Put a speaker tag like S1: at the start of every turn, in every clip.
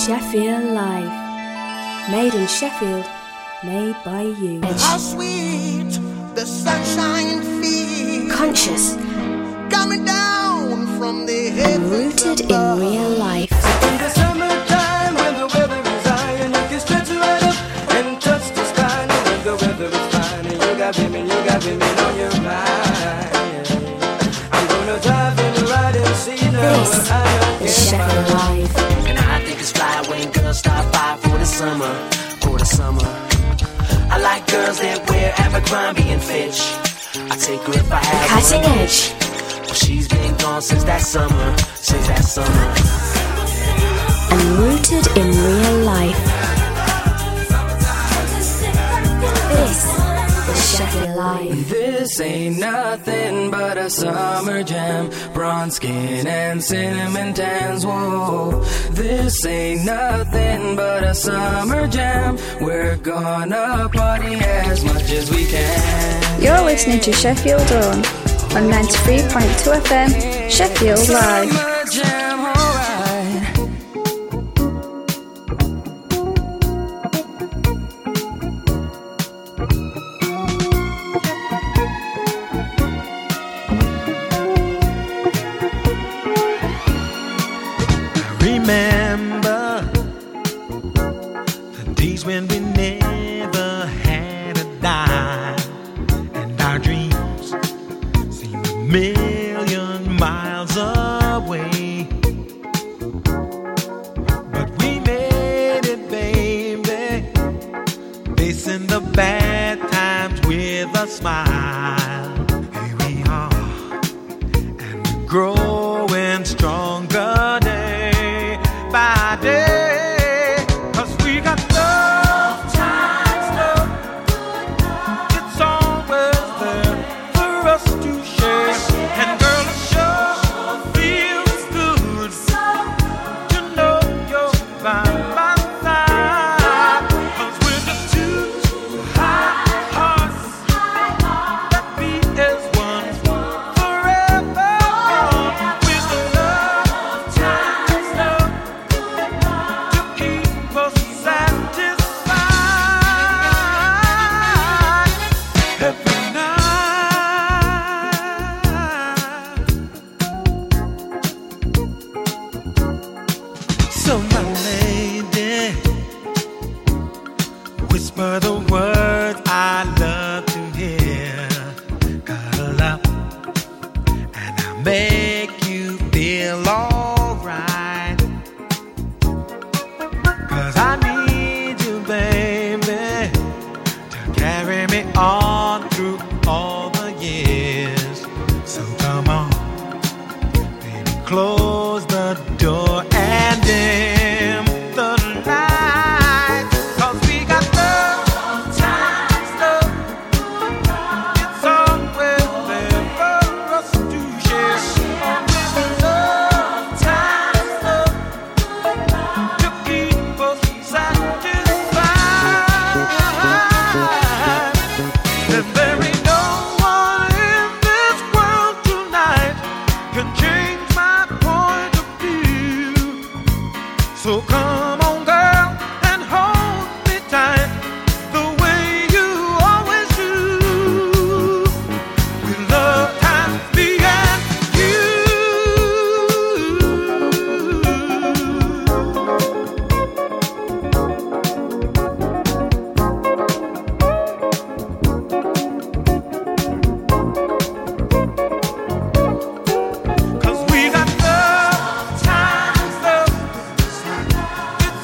S1: Sheffield Live. Made in Sheffield, made by you.
S2: How sweet the sunshine feels.
S1: Conscious.
S2: Coming down from the heavens.
S1: Rooted in real life.
S3: In the summertime when the weather is high and you can stretch right up and touch the sky. And when the weather is fine and you got women on your mind. I'm gonna drive and ride and see now
S1: This
S3: what I
S1: is Sheffield Live.
S4: And I think it's fly when girls stop by for the summer, for the summer. I like girls that wear Abercrombie and Fitch. I take her if I have
S1: Cutting
S4: one.
S1: edge.
S4: But she's been gone since that summer, since that summer.
S1: And rooted in real life. This is Sheffield Live.
S3: This ain't nothing but a summer jam. Bronze skin and cinnamon tans, whoa. This ain't nothing but a summer jam. We're gonna party as much as we can.
S5: You're listening to Sheffield On 93.2 FM, Sheffield Live.
S3: Summer jam, alright.
S6: Remember the days when we never had a dime, and our dreams seemed a million miles away. But we made it, baby, facing the bad times with a smile. Here we are, and we're growing stronger day by day, 'cause we got love times love. It's always there for us to share. And girl, it sure feels good to know you're by my side. 'Cause we're just two high hearts that beat as one forever. With the love times love to keep us satisfied every night. So my lady, whisper the words I love to hear. Cuddle up and I'll make you feel alright. 'Cause I need you, baby, to carry me on through all the years. So come on, baby, close the door and dim the light. 'Cause we got love times love. It's always there for us to share. With love times love to keep us satisfied. And there ain't no one in this world tonight can change my point of view. So come on, girl, and hold me tight the way you always do. With love times me and you. Cause we got love times love. It's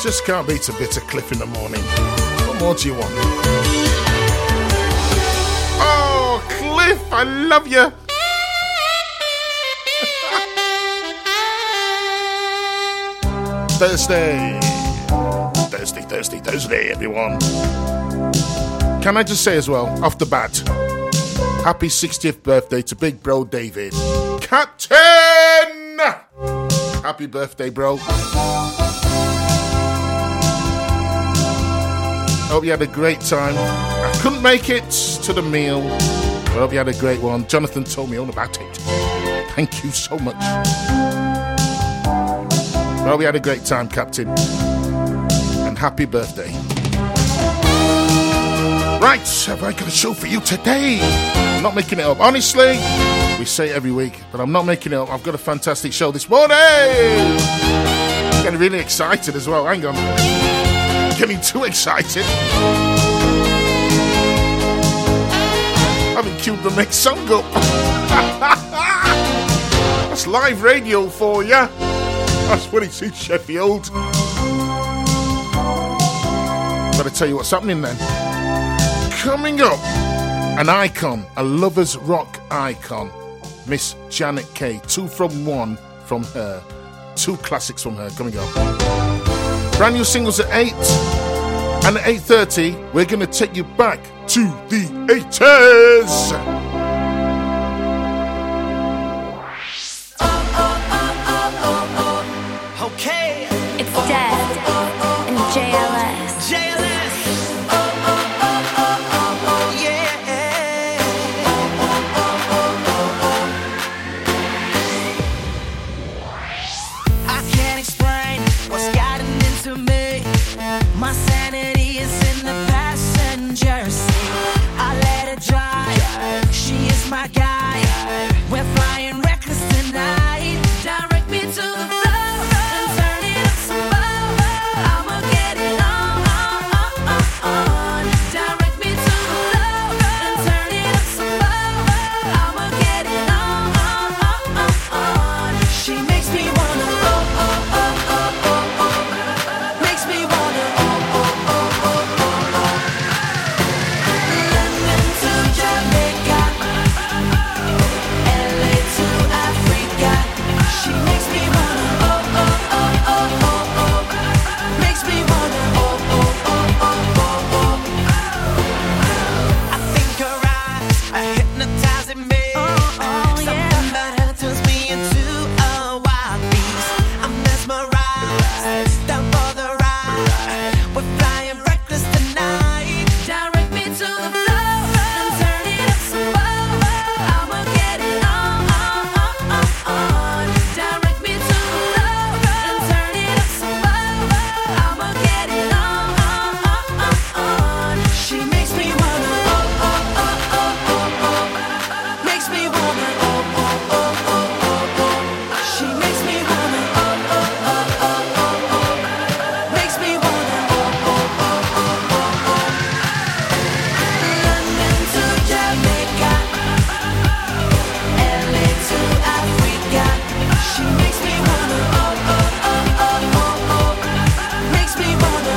S7: Just can't beat a bit of Cliff in the morning. What more do you want? Oh, Cliff, I love you. Thursday, everyone. Can I just say as well, off the bat, happy 60th birthday to big bro David. Captain! Happy birthday, bro. Hope you had a great time. I couldn't make it to the meal, but I hope you had a great one. Jonathan told me all about it. Thank you so much. Well, we had a great time, Captain. And happy birthday. Right, have I got a show for you today? I'm not making it up. Honestly, we say it every week, but I'm not making it up. I've got a fantastic show this morning. I'm getting really excited as well. Hang on. Getting too excited. I haven't queued the next song up. That's live radio for ya. That's what it's in Sheffield. Gotta tell you what's happening then. Coming up, an icon, a lover's rock icon, Miss Janet Kay. 2 from 1 from her. 2 classics from her coming up. Brand new singles at 8. And at 8:30, we're going to take you back to the 80s.
S8: Okay. It's Dead and JLS. JLS. Yeah. I can't explain what's gotten into me. My sanity is in the passenger seat. I let her drive. She is my guide. We're flying reckless tonight. Direct me to the floor and turn it up some more. I'ma get it on. Direct me to the floor and turn it up some more. I'ma get it on. She makes me wanna makes me wanna London to Jamaica, LA to Africa. She makes me wanna makes me wanna I think her eyes are hypnotizing me. Something about her turns me into a wild beast. I'm mesmerized, down for the ride. We're flying reckless tonight. Direct me to the floor and turn it up some more. I'ma get it on. Direct me to the floor and turn it up some more. I'ma get it on. She makes me wanna makes me wanna she makes me wanna makes me wanna London to Jamaica, LA to Africa. She makes me wanna makes me wanna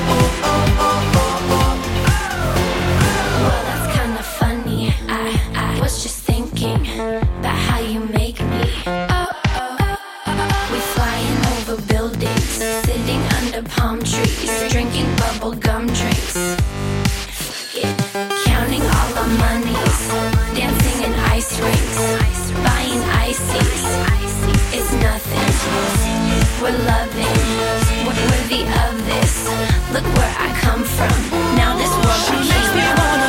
S9: Well, that's kinda funny. I was just thinking about how you make me. We flying over buildings, sitting under palm trees, drinking bubble gum drinks. Yeah. Counting all our monies, dancing in ice rinks, buying ices. It's nothing. We're loving. We're worthy of this. Look where I come from. Now this world
S8: She makes me wanna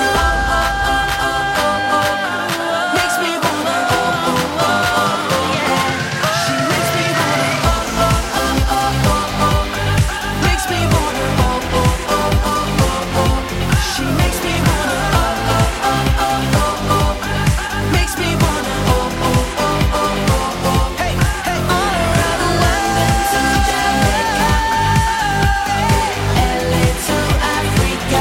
S8: makes me wanna yeah. She makes me wanna makes me wanna she makes me wanna makes me wanna hey hey all around the world to Jamaica, LA to Africa.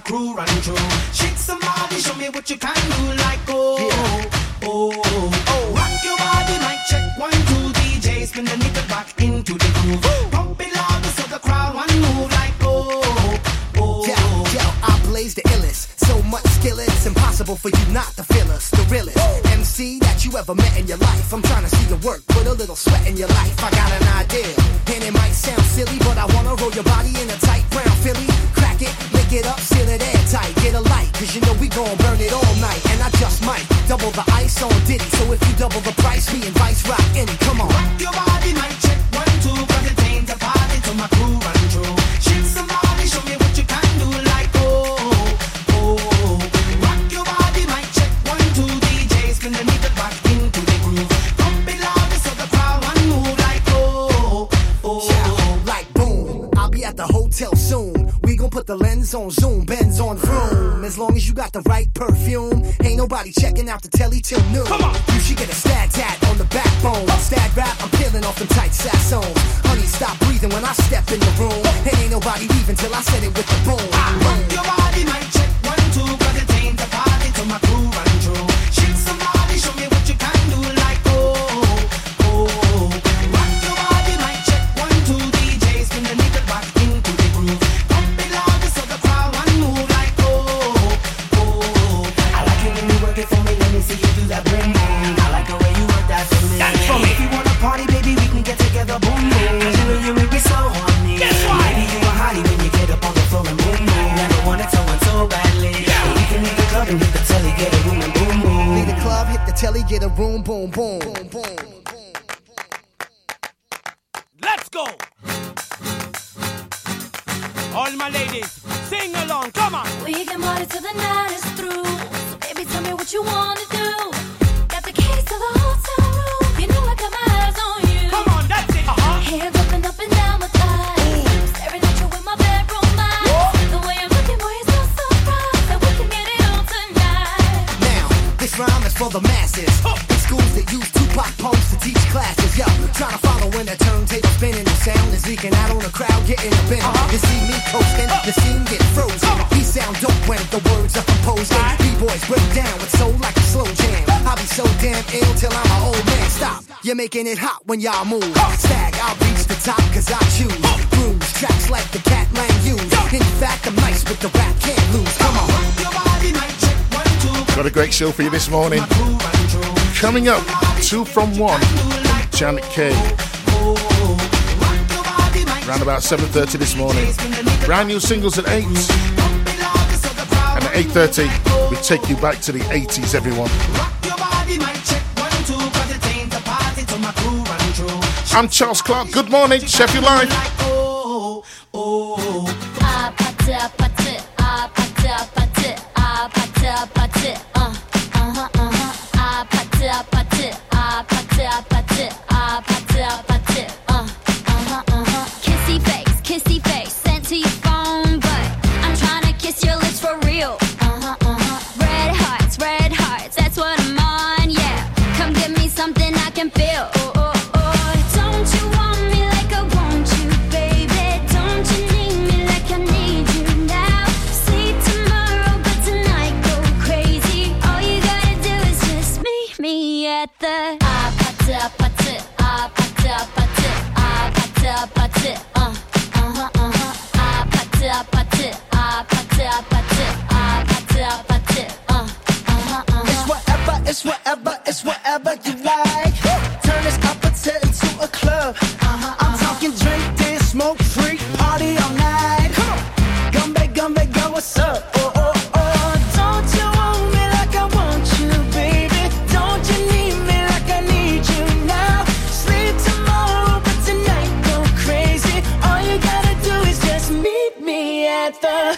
S4: crew run through. Shake somebody, show me what you can do. Like rock your body, mic check 1, 2. DJ spin the needle back into the groove. Pump it louder so the crowd one move. Like
S10: Yo, I blaze the illest. So much skill, it's impossible for you not to feel us. The realest MC that you ever met in your life. I'm trying to see your work, put a little sweat in your life. I got an idea, and it might sound silly, but I wanna roll your body in a tight brown Philly. Crack it, lick it up, seal it airtight. Get a light, cause you know we gon' burn it all night. And I just might double the ice on Diddy. So if you double the price, me and Vice rock any. Come on.
S4: Rock your body, mic check 1, 2. Cause it ain't a party till my crew run through. Shake somebody, show me what you can do. Like rock your body, mic check 1, 2. DJ spin the needle back into the groove. Pump it louder so the crowd one move. Like
S10: like boom. I'll be at the hotel soon. We gon' put the lens on zoom, Benz on vroom. As long as you got the right perfume, ain't nobody checking out the telly till noon. Come on. You should get a stat tat on the backbone. Stat rap, I'm peeling off them tight sassoons. Honey, stop breathing when I step in the room. And ain't nobody leaving till I said it with the boom.
S4: Rock your body, mic check 1, 2. Cause it ain't a party till my crew run through. Shake somebody, show me what you can do. Like rock your body, mic check 1, 2. DJ spin the needle back into the groove. Pump it louder so the crowd one move. Like I like it when you work it for me. Let me see you do that boom boom. I like the way you work that for me. That's for me. If you wanna party, baby, we can get together. Boom boom. Cause you know you make me so horny. Maybe you a hottie when you get up on the floor and boom boom. Never wanted someone so badly. We can leave the club and hit the telly, get a room and boom boom.
S10: Leave the club, hit the telly, get a room, boom boom. Boom boom.
S11: Let's go. All my ladies, sing along, come on.
S9: We can party till the night is through. So baby, tell me what you wanna do. Got the keys to the hotel room. You know I got my eyes on you.
S11: Come on, that's it.
S9: Hands up and down my thighs. Staring at you with my bedroom eyes. The way I'm looking, boy, you're so surprised that we can get it on tonight.
S10: Now, this rhyme is for the masses. In schools that use Tupac poems to teach classes. Yo, trying to follow when the turntable spinning. The sound is leaking out on the crowd, getting a bend. You see me coasting, the scene get frozen. We sound dope when the words are composed. B-boys break down with soul like a slow jam. I'll be so damn ill till I'm an old man. Stop, you're making it hot when y'all move. Stag, I'll reach the top cause I choose. Grooves, tracks like the cat lang use. In fact, I'm nice with the rap, can't lose. Come on.
S7: Got a great show for you this morning. Coming up, 2 from 1, Janet K. Around about 7:30 this morning. Brand new singles at 8. And at 8:30, we take you back to the 80s, everyone. I'm Charles Clark. Good morning, Sheffield Live.
S9: Kissy face, sent to your phone, but I'm trying to kiss your lips for real. Red hearts, that's what I'm on, yeah. Come give me something I can feel. Don't you want me like I want you, baby? Don't you need me like I need you now? See tomorrow, but tonight go crazy. All you gotta do is just meet me at the
S4: It's whatever you like. Turn this appetite into a club. I'm talking drink, dance, smoke, freak, party all night. Come back, girl, what's up? Don't you want me like I want you, baby? Don't you need me like I need you now? Sleep tomorrow, but tonight go crazy. All you gotta do is just meet me at the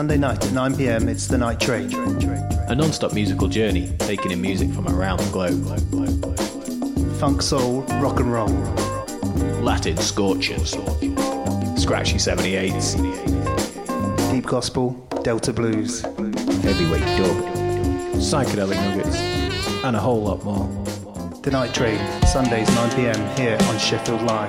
S12: Sunday night at 9 p.m, it's The Night Train.
S13: A non-stop musical journey, taking in music from around the globe.
S12: Funk, soul, rock and roll.
S13: Latin scorchers. Scratchy 78s.
S12: Deep gospel, Delta blues.
S13: Heavyweight dub. Psychedelic nuggets. And a whole lot more.
S12: The Night Train, Sundays 9 p.m. here on Sheffield Live.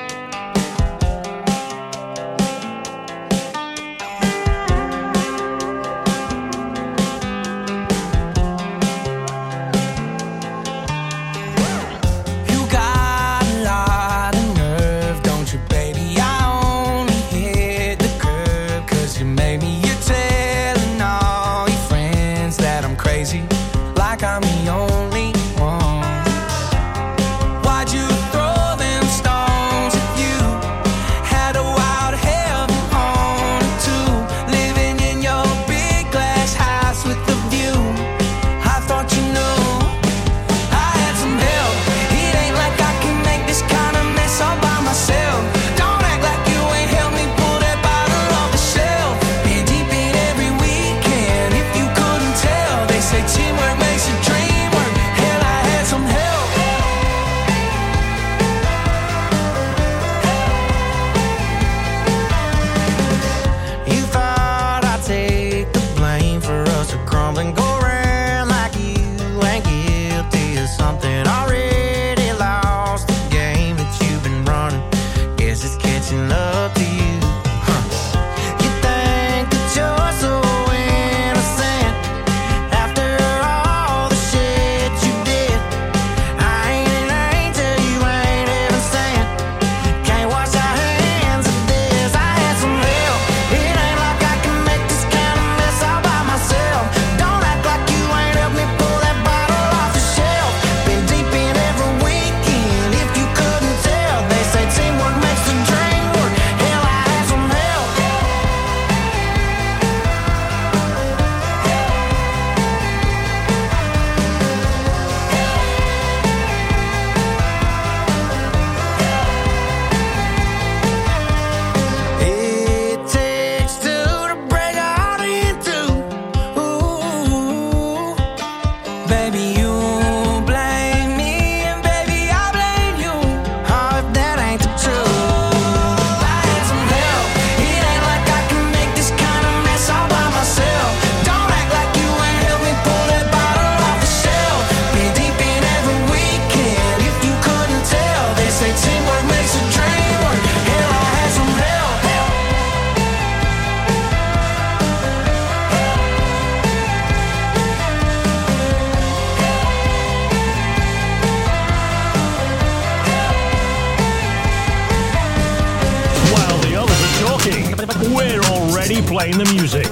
S14: We're already playing the music.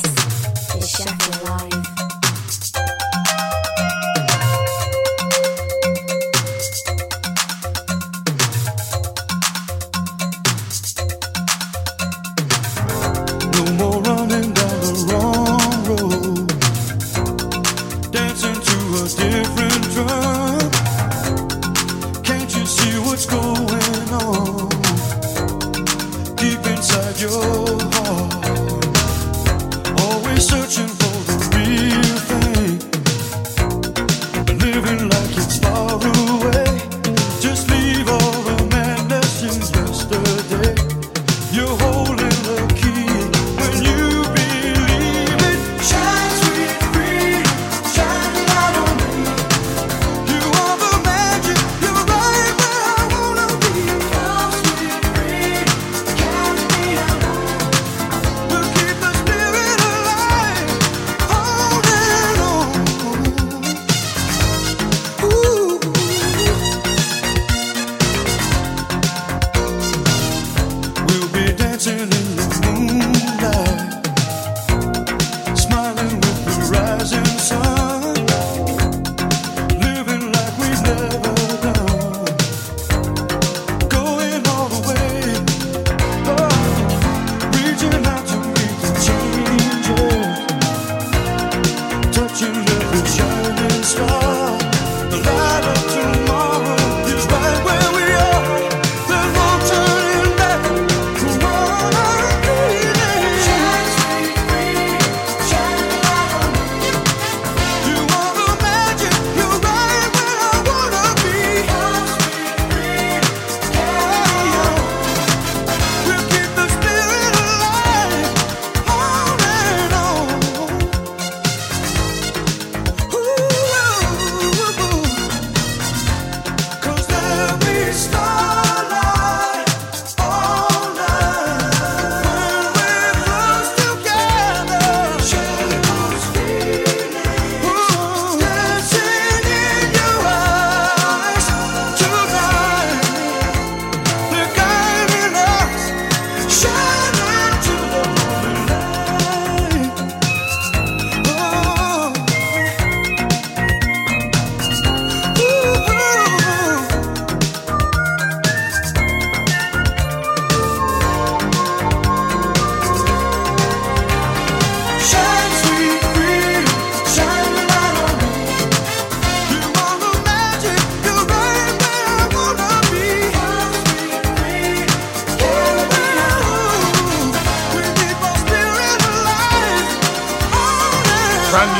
S1: This is Sheffield Live.
S6: No more running down the wrong road, dancing to a different drum. Can't you see what's going on deep inside your heart?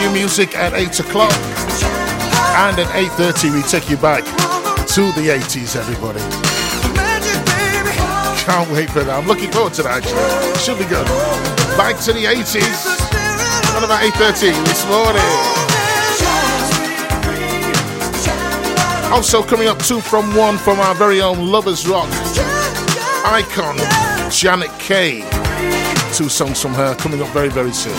S7: you music at 8 o'clock. And at 8:30 we take you back to the 80s, everybody. Can't wait for that. I'm looking forward to that, actually. Should be good. Back to the 80s. What about 8:30 this morning? Also coming up 2 from 1 from our very own Lovers Rock icon, Janet Kay. 2 songs from her coming up very, very soon.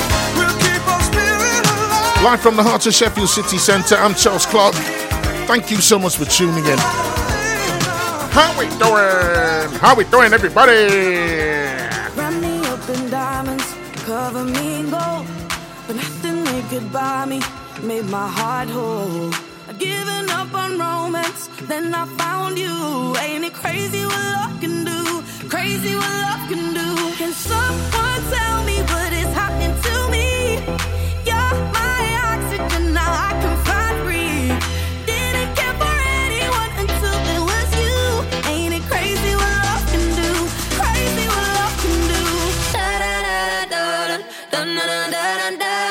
S7: Live from the heart of Sheffield City Centre, I'm Charles Clark. Thank you so much for tuning in. How we doing? How we doing, everybody?
S15: Wrap me up in diamonds, cover me in gold, but nothing they could buy me made my heart whole. I'd given up on romance, then I found you. Ain't it crazy what love can do? Crazy what love can do. Can someone tell me what is happening to me? You're my oxygen, now I can find breathe. Didn't care for anyone until it was you. Ain't it crazy what love can do? Crazy what love can do. Da da da da da da da da da da.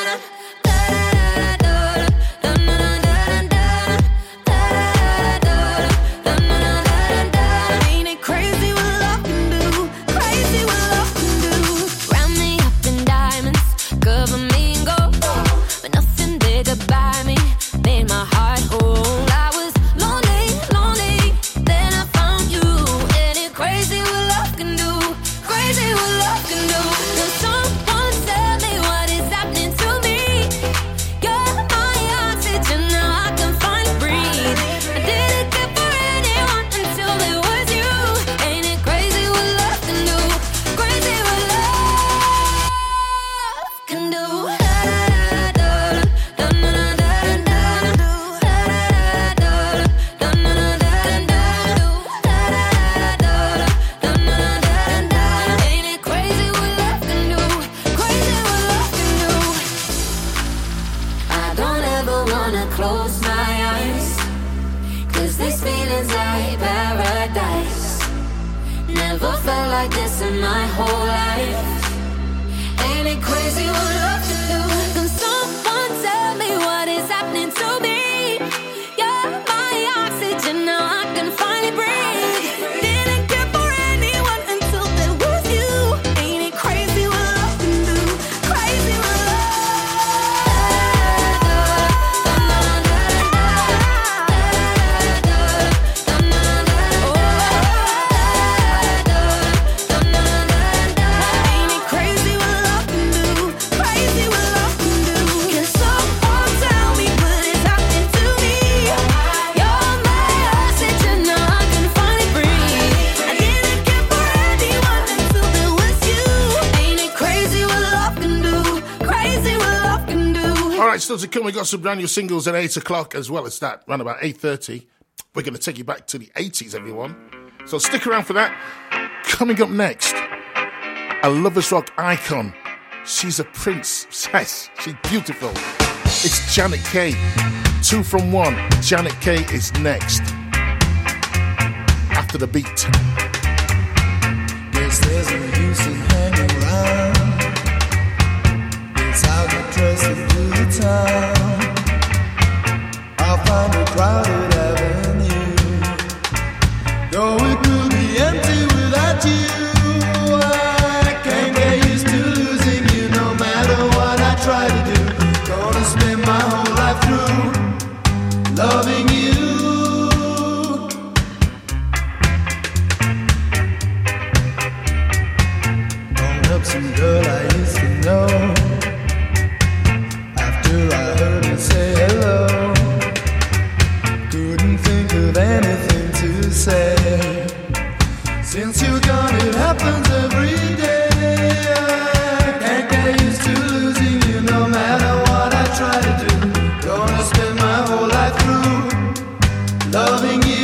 S7: Still to come, we got some brand new singles at 8 o'clock as well as that. Around about 8:30, we're going to take you back to the 80s, everyone. So stick around for that. Coming up next, a Lovers Rock icon. She's a princess. She's beautiful. It's Janet Kay. 2 from 1. Janet Kay is next. After the beat.
S16: Guess there's no use in hanging around. It's how you dress into the town. I'll find a crowded avenue. Though it could be empty without you, I can't get used to losing you. No matter what I try to do, gonna spend my whole life through loving you. Growing up, some girl I used to know. I heard her say hello. Couldn't think of anything to say. Since you're gone, it happens every day. I can't get used to losing you. No matter what I try to do, gonna spend my whole life through loving you.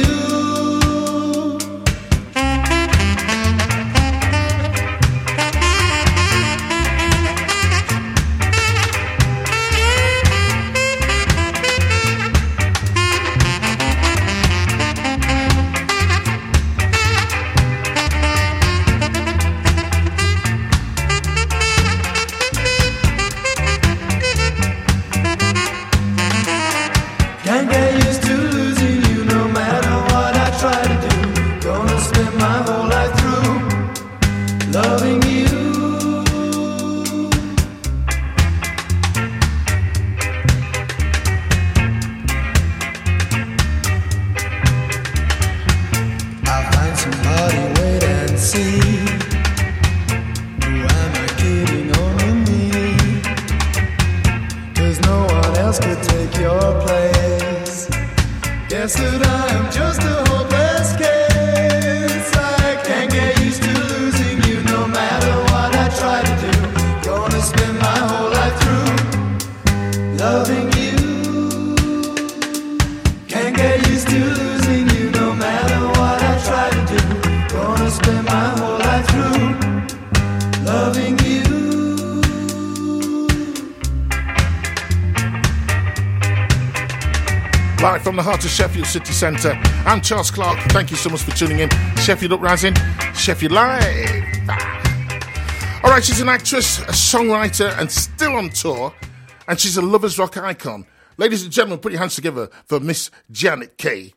S16: my whole life through loving you. I'll find somebody, wait and see. Who am I kidding, only me? 'Cause no one else could take your place. Guess that I am just a hopeless case. I can't get used to losing you no matter what I try to do. Gonna spend my whole life through loving you. Can't get used to losing you no matter what I try to do. Gonna spend my whole life through loving you.
S7: Live from the heart of Sheffield City Centre, I'm Charles Clark. Thank you so much for tuning in. Sheffield Uprising, Sheffield Live. All right, she's an actress, a songwriter, and still on tour. And she's a lovers rock icon. Ladies and gentlemen, put your hands together for Miss Janet Kay.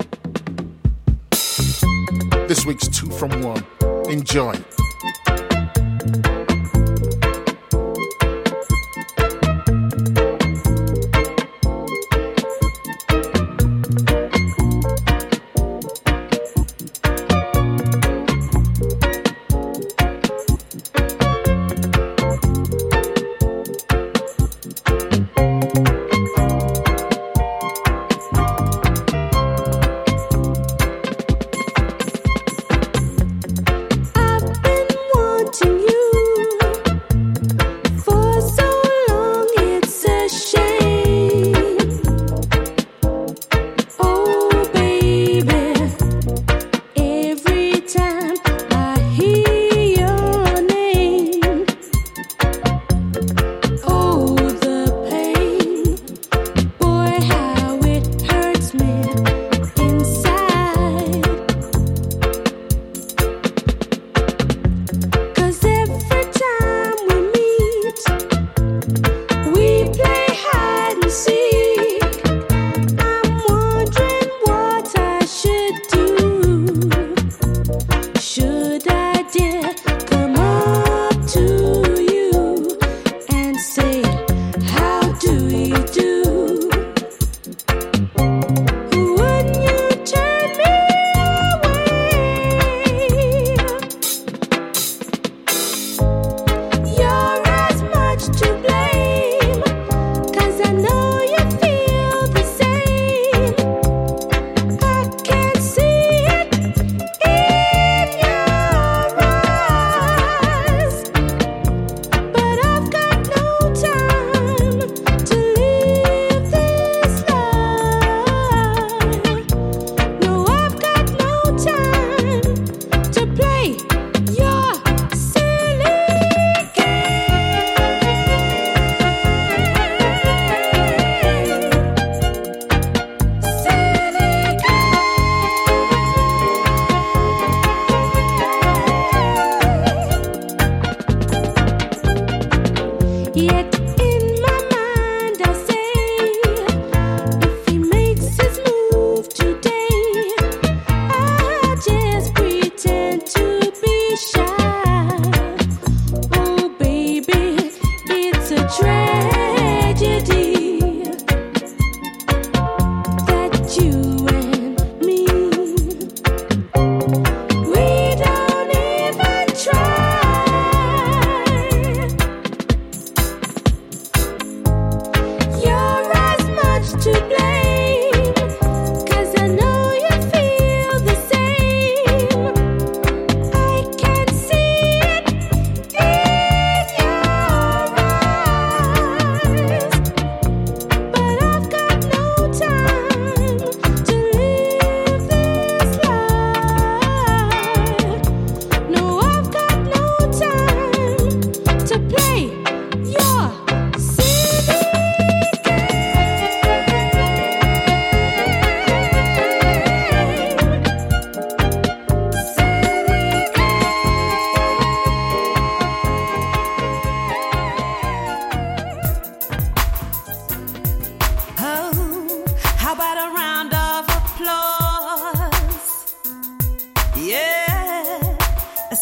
S7: This week's 2 from 1. Enjoy.
S17: I've been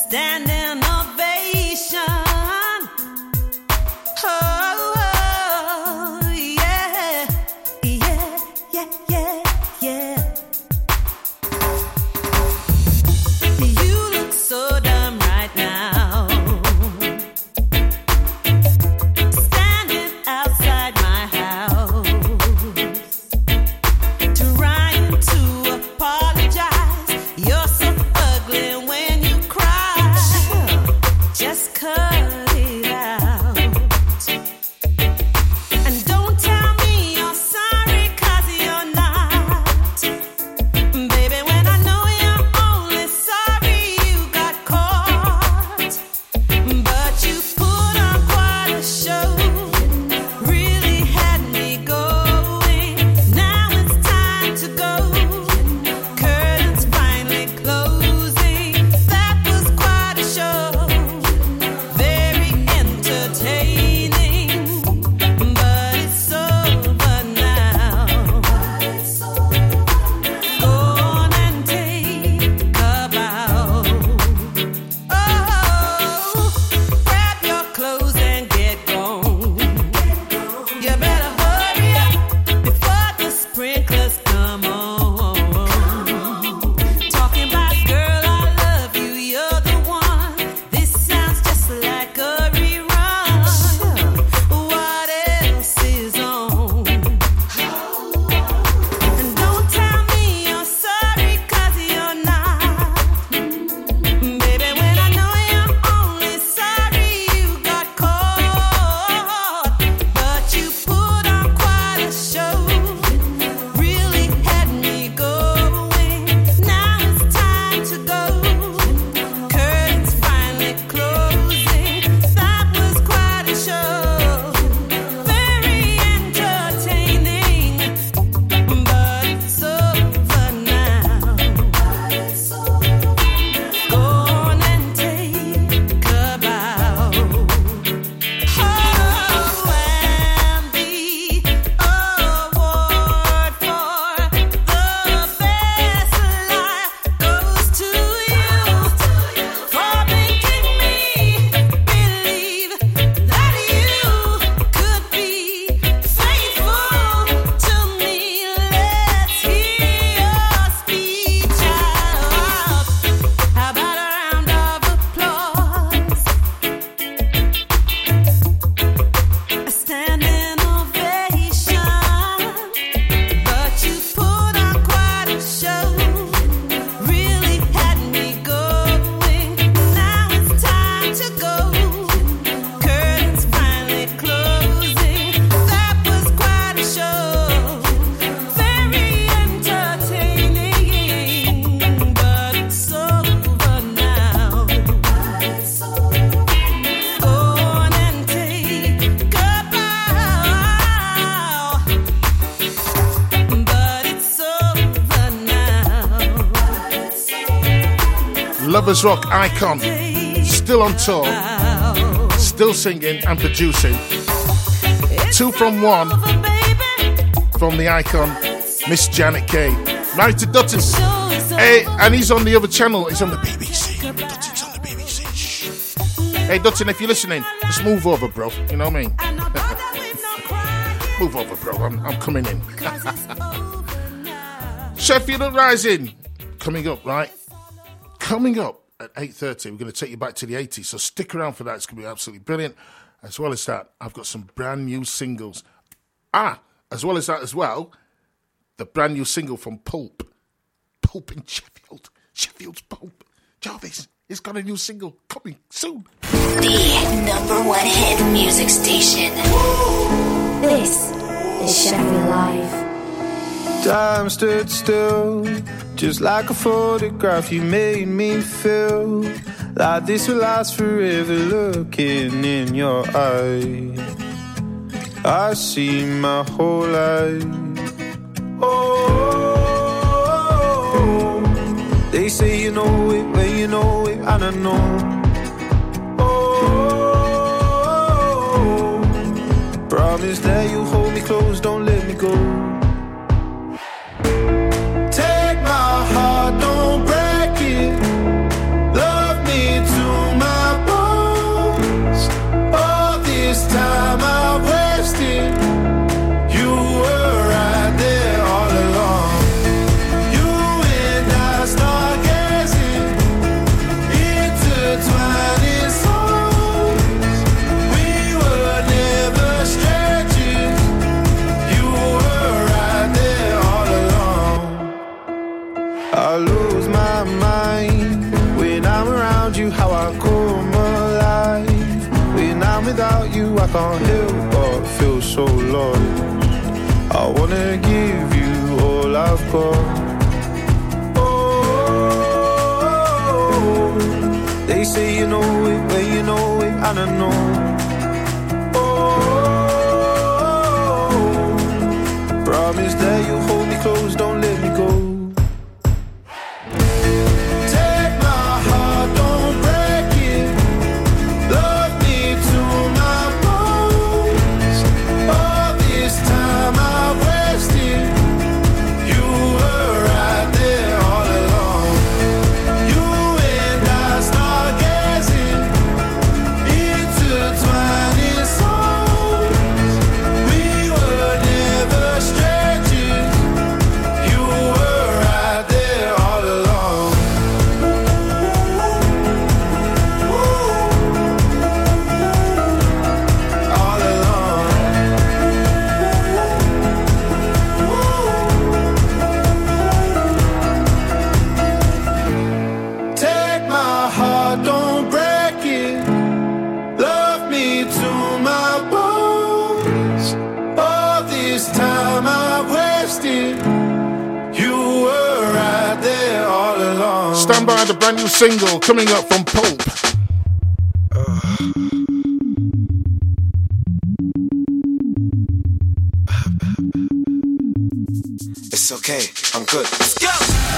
S17: standing ovation. Oh, yeah, yeah, yeah, yeah, yeah. You look so dumb right now, standing outside my house, trying to apologize. You're so ugly when you cry. Just cut it out. And don't tell me you're sorry, 'cause you're not. Baby, when I know you're only sorry you got caught. But you put on quite a show, really had me going. Now it's time to go. Curtains finally closing. That was quite a show, very entertaining. But it's over now. Go on and take a bow. Oh, grab your clothes and get gone. You better hurry up before the sprinklers come on. Talking about, girl, I love you, you're the one. This sounds just like a rerun. What else is on? And don't tell me you're sorry, 'cause you're not. Baby, when I know you're only sorry you got caught. But you put on quite a show, really had me going. Now it's time to go. Curtains finally closing. That was quite a show, very entertaining. But it's over now. Go on and take a bow. Oh, and the award for the best life goes to you for making me believe that you could be faithful to me. Let's hear your speech out. How about a round of applause? A standing ovation. But you put on quite a show, really had me going. Now it's time to go. Curtains finally closing. That was quite a show, very entertaining. But it's over now. Go on and take a bow. But it's over now.
S7: Lovers Rock icon, still on tour, still singing and producing. 2 from 1 from the icon, Miss Janet Kay. Married to Dutton. Hey, and he's on the other channel. He's on the BBC. Dutton's on the BBC. Shh. Hey, Dutton, if you're listening, just move over, bro. You know what I mean? Move over, bro. I'm coming in. Sheffield Rising coming up, right? Coming up at 8:30, we're going to take you back to the 80s, so stick around for that. It's going to be absolutely brilliant. As well as that, I've got some brand new singles. As well as that as well, the brand new single from Pulp. Pulp in Sheffield. Sheffield's Pulp. Jarvis, he's got a new single coming soon.
S9: The #1 hit music station.
S1: This is Sheffield Live.
S18: Time stood still, just like a photograph. You made me feel like this will last forever. Looking in your eyes, I see my whole life. Oh, they say you know it when you know it, and I know. Oh, promise that you'll hold me close, don't let me go. Take my heart, don't break it. Love me too you how I come alive. When I'm without you, I can't help but feel so lost. I wanna give you all I've got. Oh, they say you know it when you know it, and I know. Oh, promise that you'll hold me close, don't let me go.
S7: Stand by the brand new single coming up from Pulp.
S19: It's okay, I'm good. Let's go!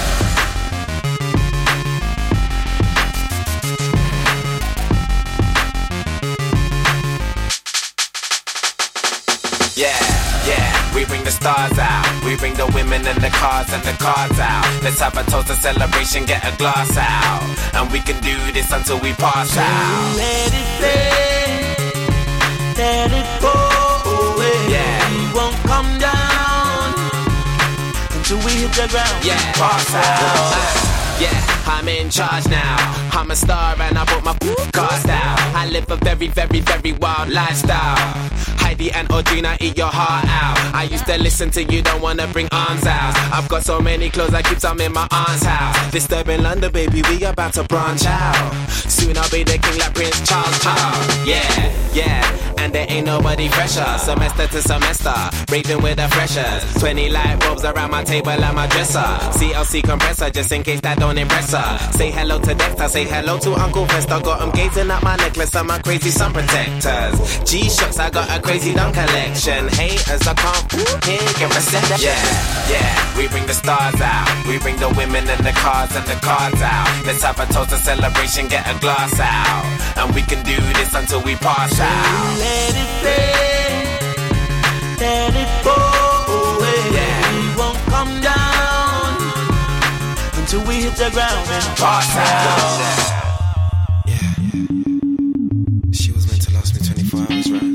S19: We bring the stars out, we bring the women and the cars and the cards out. Let's have a toast, a celebration, get a glass out. And we can do this until we pass out.
S4: Let it play, let it go away.
S19: Yeah.
S4: We won't come down until we hit the ground.
S19: Yeah, pass out. Yeah, I'm in charge now. I'm a star and I put my cars down. I live a very, very, very wild lifestyle. Heidi and Audrina, eat your heart out. I used to listen to you, don't wanna bring arms out. I've got so many clothes, I keep some in my aunt's house. Disturbing London, baby, we about to branch out. Soon I'll be the king like Prince Charles. Yeah, yeah, and there ain't nobody fresher. Semester to semester, raving with the freshers. 20 light bulbs around my table and my dresser. CLC compressor, just in case that don't impress her. Say hello to Dexter, say hello to Uncle Fester. Got him gazing at my necklace and my crazy sun protectors. G-Shocks, I got a crazy dumb collection. Haters, I can't hear your reception. Yeah, we bring the stars out. We bring the women and the cars and the cards out. Let's have a toast, a celebration, get a glass out. And we can do this until we pass out.
S4: Let it play, let it go away.
S19: Yeah.
S4: We won't come down until we hit the ground and pass out.
S19: Yeah. She was meant to last me 24 hours, right?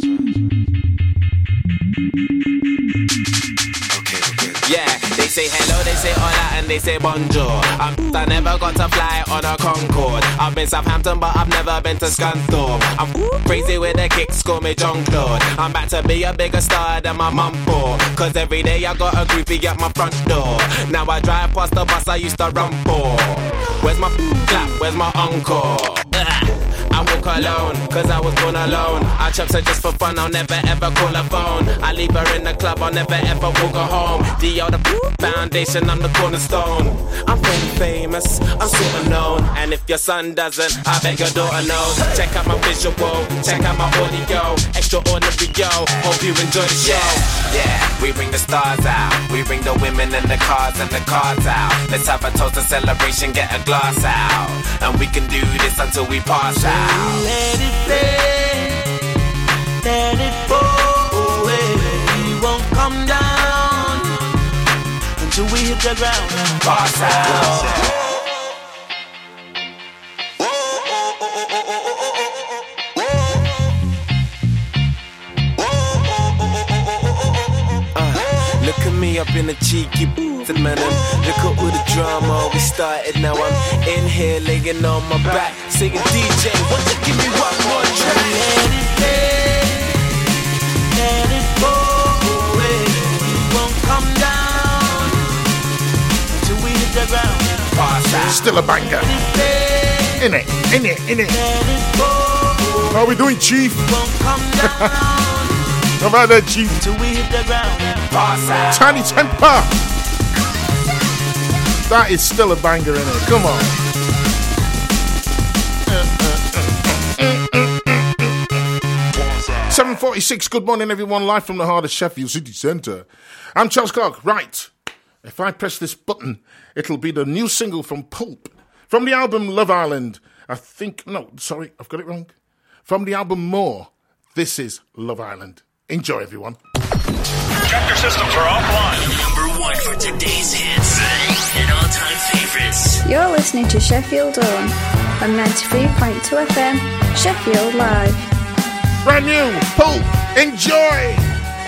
S19: Okay. Yeah, they say hello, they say hola, and they say bonjour. I never got to fly on a Concorde. I've been Southampton, but I've never been to Scunthorpe. I'm crazy with the kicks, call me Jean-Claude. I'm about to be a bigger star than my mum for. Cause every day I got a groupie at my front door. Now I drive past the bus I used to run for. Where's my clap, where's my encore? I walk alone, cause I was born alone. I chops her just for fun, I'll never ever call her phone. I leave her in the club, I'll never ever walk her home. D.O. the foundation, I'm the cornerstone. I'm pretty famous, I'm super known. And if your son doesn't, I bet your daughter knows. Check out my visual, check out my audio. Extraordinary, yo, hope you enjoy the show. Yeah, we bring the stars out. We bring the women and the cars and the cards out. Let's have a toast, a celebration, get a glass out. And we can do this until we pass out.
S4: Let it play, let it go away. We won't come down until we hit the ground and pass out.
S19: Look at me up in the cheeky man, and look at all the drama we started. Now I'm in here laying on my back, singing DJ, won't you give me one more track?
S4: Let it play, let it go away. We won't come down until we hit the ground and pass out.
S7: Still a banger. Innit? In it. How are we doing, Chief? How about that, Chief? Tiny Temper. That is still a banger, in it. Come on. 7:46. Good morning, everyone. Live from the heart of Sheffield City Centre. I'm Charles Clark. Right. If I press this button, it'll be the new single from Pulp. From the album Love Island. I've got it wrong. From the album More, this is Love Island. Enjoy, everyone.
S14: Tractor systems are offline.
S20: Number one for today's hits and all-time favorites.
S5: You're listening to Sheffield On 93.2 FM, Sheffield Live.
S7: Brand new, Pulp, enjoy!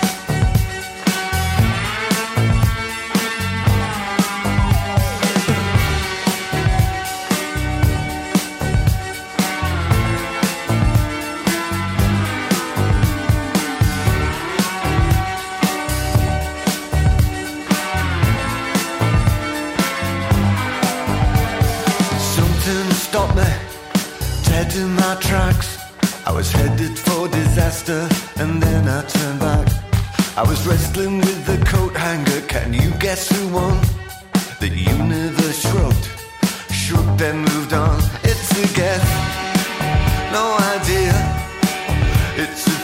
S16: Stop me, dead in my tracks. I was headed for disaster and then I turned back. I was wrestling with the coat hanger. Can you guess who won? The universe shrugged, shook then moved on. It's a guess, no idea. It's a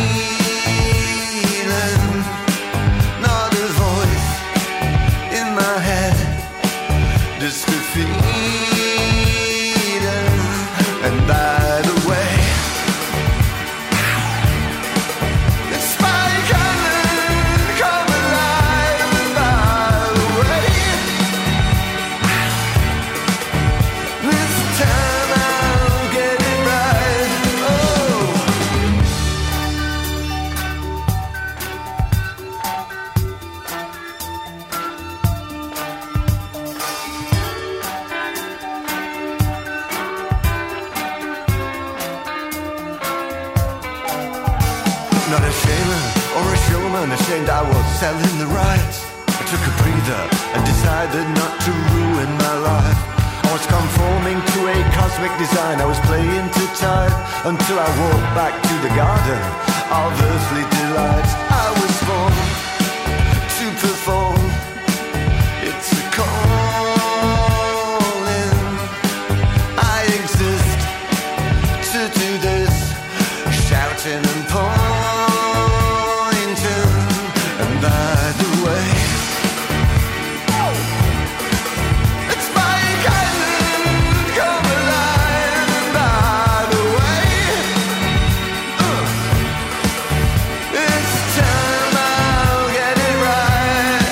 S16: feeling, not a voice in my head. Just a feeling. And by the way, it's Spike Island, come alive. And by the way, this time I'll get it right. Not a shamer or a showman, ashamed I was selling the rights. I took a breather and decided not to ruin my life. I was conforming to a cosmic design, I was playing too tight until I walked back to the garden of earthly delights. I was born to perform, it's a calling. I exist to do this, shouting and pointing. And by the way, it's Spike Island, come alive. And by the way, this time I'll get it right.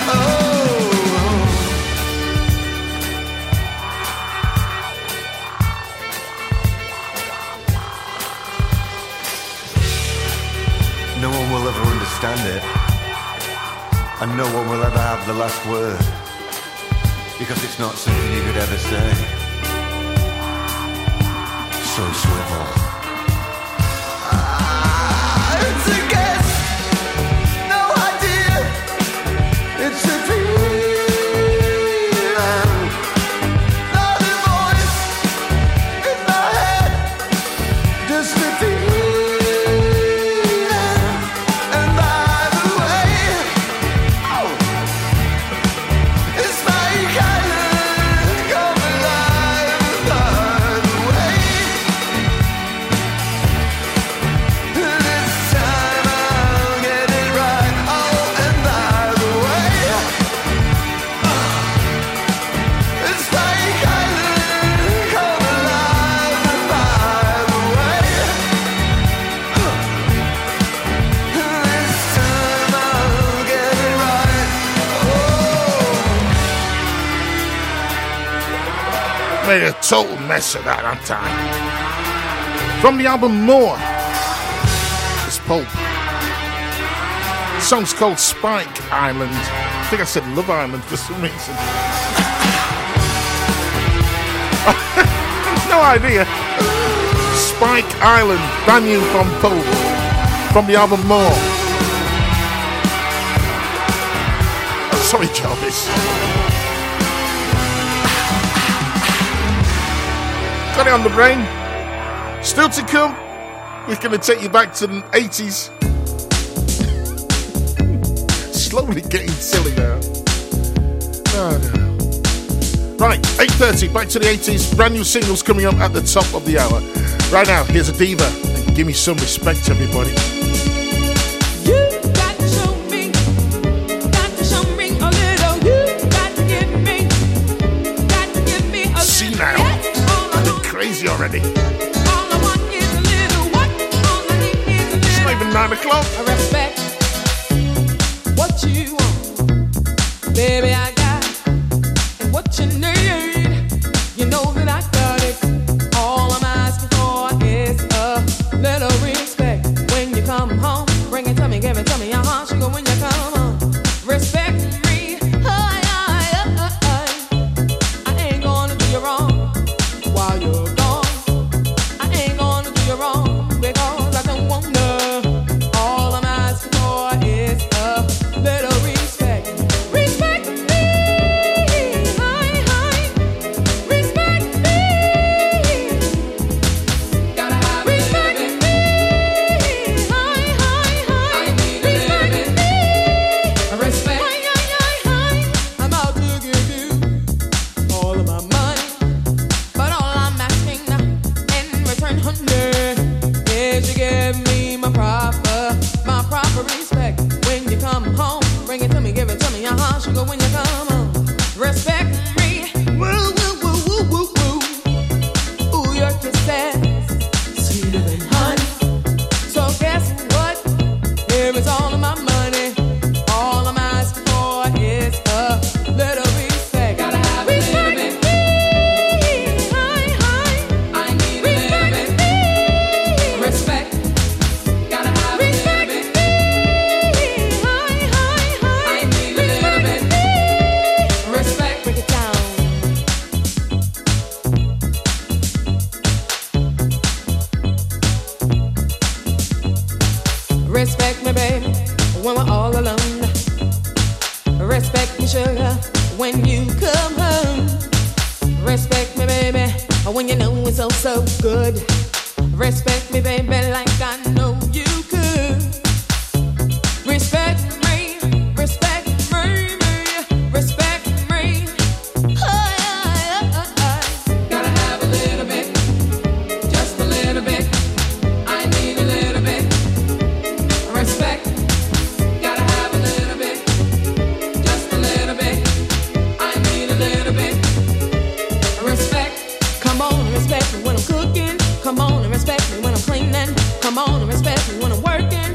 S16: No one will ever understand it, and no one will ever have the last word, because it's not something you could ever say. So swivel. It's a guess, no idea. It's a feeling, not a voice in my head. Just a feeling. And by the way, it's Spike Island, come alive. By the way, this time I'll get it right. Oh, and by the way, it's Spike Island, come alive. And by the way, this time I'll get it right.
S7: Made a total mess of that, aren't I? From the album More, it's Pulp. The song's called Spike Island. I think I said Love Island for some reason. No idea. Spike Island, brand new from Pulp. From the album More. Oh, sorry, Jarvis. Got it on the brain. Still to come, we're going to take you back to the 80s. Slowly getting silly now. Oh, no. Right, 8:30, back to the 80s. Brand new singles coming up at the top of the hour. Right now, here's a diva. And give me some respect, everybody. Crazy already. It's not even 9 o'clock.
S17: I respect what you want, baby. I got and what you need. You know that I got it. All I'm asking for is a little respect. When you come home, bring it to me, give it to me. Sugar, when you come home, respect me. I ain't gonna do you wrong while you're gone. I ain't gonna do you wrong because I don't want none. All I'm asking for is a little respect. Respect me, respect me. Gotta have respect me, I need a little bit. Respect. I'm out to give you all of my money. But all I'm asking in return, honey, is you give me my proper respect. When you come home, bring it to me, give it to me. Sugar, when you come home, respect me. Woo, woo, woo, woo, woo, woo. Ooh, your kisses, sweeter than honey. So guess what? Here is all of my money. All I'm asking for is a little respect. Gotta have respect. Respect, gotta have respect. I need a little bit. Respect, break it down. Respect me, baby, when we're all alone. Respect me, sugar, when you come home. Respect me, baby, when you know it's all so good. Respect me, baby, like I know you could. Respect me, respect me, respect me. Gotta have a little bit, just a little bit. I need a little bit. Respect, gotta have a little bit, just a little bit. I need a little bit. Respect, come on and respect me when I'm cooking. Come on and respect me when I'm cleaning. Come on and respect me when I'm working.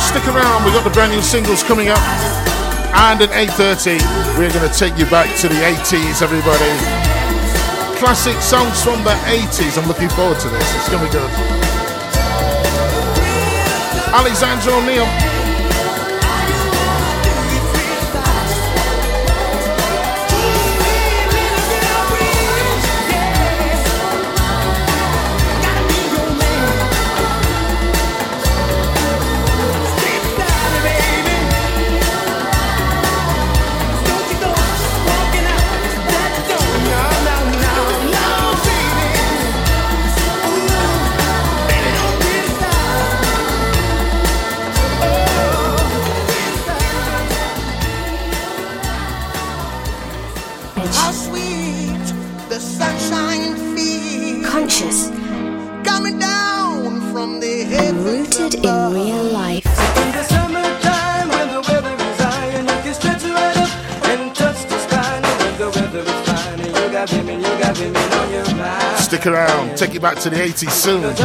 S7: Stick around, we've got the brand new singles coming up. And at 8:30, we're going to take you back to the 80s, everybody. Classic songs from the 80s. I'm looking forward to this. It's going to be good. Alexandra O'Neal.
S2: How sweet the sunshine feels.
S1: Conscious.
S2: Coming down from the heavens.
S1: Rooted in real life.
S4: In the summertime when the weather is high and you can stretch right up and touch the sky. And when the weather is fine and you got women on your mind.
S7: Stick around, take you back to the 80s soon.
S4: This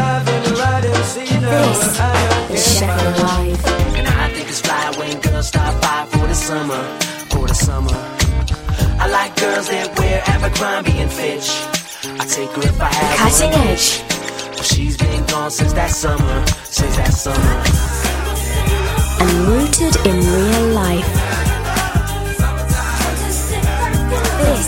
S1: is Sheffield Live.
S3: And I think it's fly when girls stop by for the summer, for the summer. I like girls that wear Abercrombie and Fitch. I take her if I have
S1: Cutting
S3: one.
S1: edge.
S3: Well, she's been gone since that summer, since that summer.
S1: And rooted in real life.